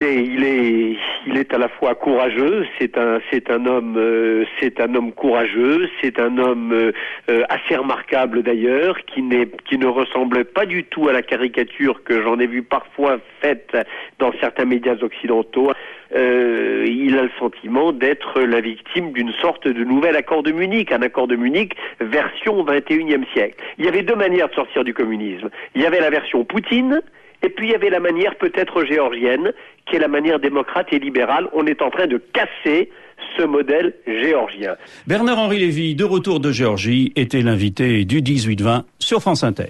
Il est à la fois courageux. C'est un homme courageux. C'est un homme assez remarquable d'ailleurs, qui ne ressemble pas du tout à la caricature que j'en ai vu parfois faite dans certains médias occidentaux. Il a le sentiment d'être la victime d'une sorte de nouvel accord de Munich, un accord de Munich version 21e siècle. Il y avait deux manières de sortir du communisme. Il y avait la version Poutine, et puis il y avait la manière peut-être géorgienne, qui est la manière démocrate et libérale. On est en train de casser ce modèle géorgien. Bernard-Henri Lévy, de retour de Géorgie, était l'invité du 18-20 sur France Inter.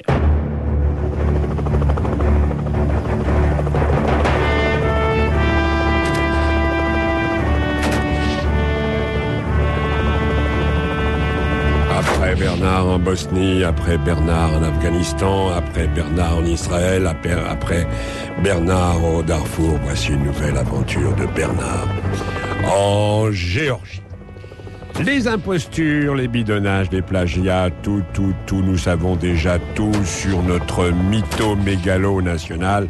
Après Bernard en Bosnie, après Bernard en Afghanistan, après Bernard en Israël, après Bernard au Darfour, voici une nouvelle aventure de Bernard en Géorgie. Les impostures, les bidonnages, les plagiats, tout, nous savons déjà tout sur notre mytho-mégalo national,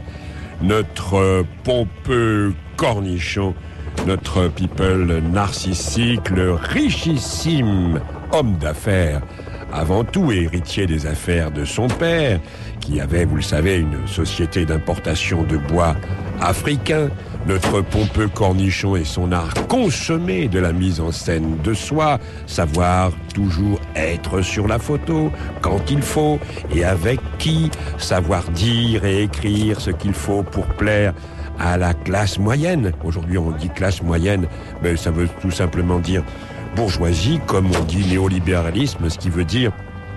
notre pompeux cornichon, notre people narcissique, le richissime homme d'affaires, avant tout héritier des affaires de son père, qui avait, vous le savez, une société d'importation de bois africain, notre pompeux cornichon et son art consommé de la mise en scène de soi, savoir toujours être sur la photo quand il faut et avec qui, savoir dire et écrire ce qu'il faut pour plaire à la classe moyenne. Aujourd'hui, on dit classe moyenne, mais ça veut tout simplement dire bourgeoisie, comme on dit néolibéralisme, ce qui veut dire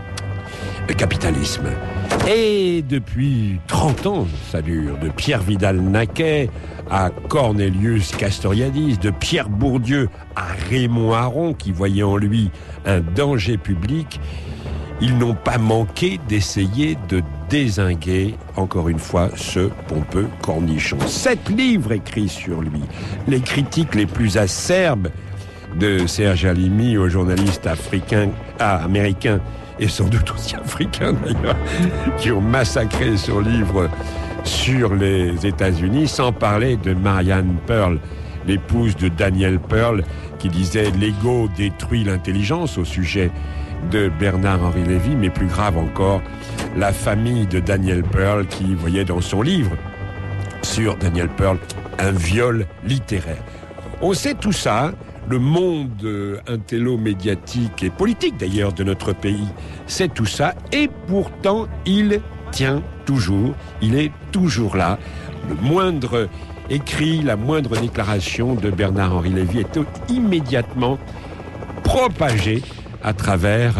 capitalisme. Et depuis 30 ans, ça dure, de Pierre Vidal-Naquet à Cornelius Castoriadis, de Pierre Bourdieu à Raymond Aron, qui voyait en lui un danger public, ils n'ont pas manqué d'essayer de dézinguer, encore une fois, ce pompeux cornichon. 7 livres écrits sur lui, les critiques les plus acerbes de Serge Halimi aux journalistes américains, et sans doute aussi africains d'ailleurs, qui ont massacré son livre sur les États-Unis, sans parler de Marianne Pearl, l'épouse de Daniel Pearl, qui disait « l'ego détruit l'intelligence » au sujet de Bernard-Henri Lévy, mais plus grave encore, la famille de Daniel Pearl qui voyait dans son livre sur Daniel Pearl un viol littéraire. On sait tout ça. Le monde intello-médiatique et politique d'ailleurs de notre pays, c'est tout ça, et pourtant il tient toujours, il est toujours là. Le moindre écrit, la moindre déclaration de Bernard-Henri Lévy est immédiatement propagée à travers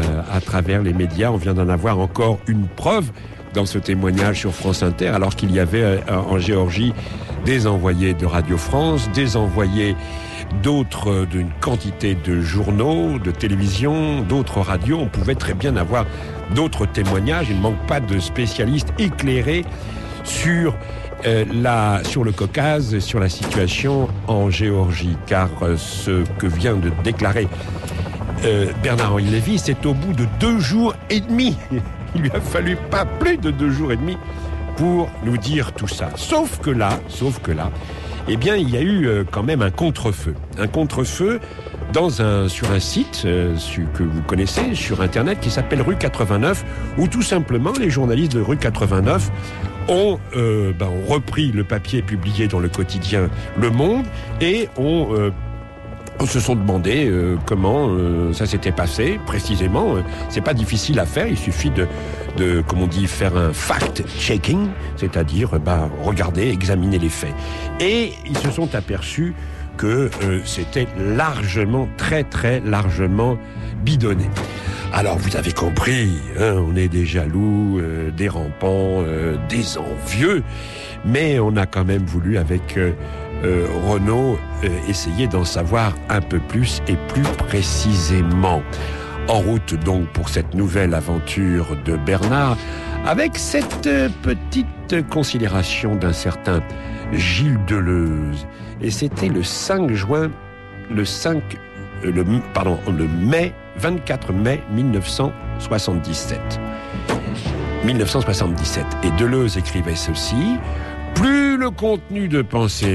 les médias. On vient d'en avoir encore une preuve dans ce témoignage sur France Inter, alors qu'il y avait en Géorgie des envoyés de Radio France, des envoyés d'autres, d'une quantité de journaux, de télévision, d'autres radios. On pouvait très bien avoir d'autres témoignages. Il ne manque pas de spécialistes éclairés sur le Caucase, sur la situation en Géorgie. Car ce que vient de déclarer Bernard-Henri Lévy, c'est au bout de 2 jours et demi. Il lui a fallu pas plus de 2 jours et demi pour nous dire tout ça. Sauf que là, eh bien, il y a eu quand même un contre-feu. Un contre-feu sur un site que vous connaissez, sur Internet, qui s'appelle Rue 89, où tout simplement les journalistes de Rue 89 ont repris le papier publié dans le quotidien Le Monde et se sont demandé comment ça s'était passé précisément. C'est pas difficile à faire, il suffit de comme on dit, faire un fact-checking, c'est-à-dire regarder, examiner les faits. Et ils se sont aperçus que c'était largement, très très largement bidonné. Alors vous avez compris, on est des jaloux, des rampants, des envieux, mais on a quand même voulu avec Renaud essayer d'en savoir un peu plus et plus précisément. En route donc pour cette nouvelle aventure de Bernard, avec cette petite considération d'un certain Gilles Deleuze. Et c'était le 24 mai 1977. Et Deleuze écrivait ceci: plus le contenu de pensée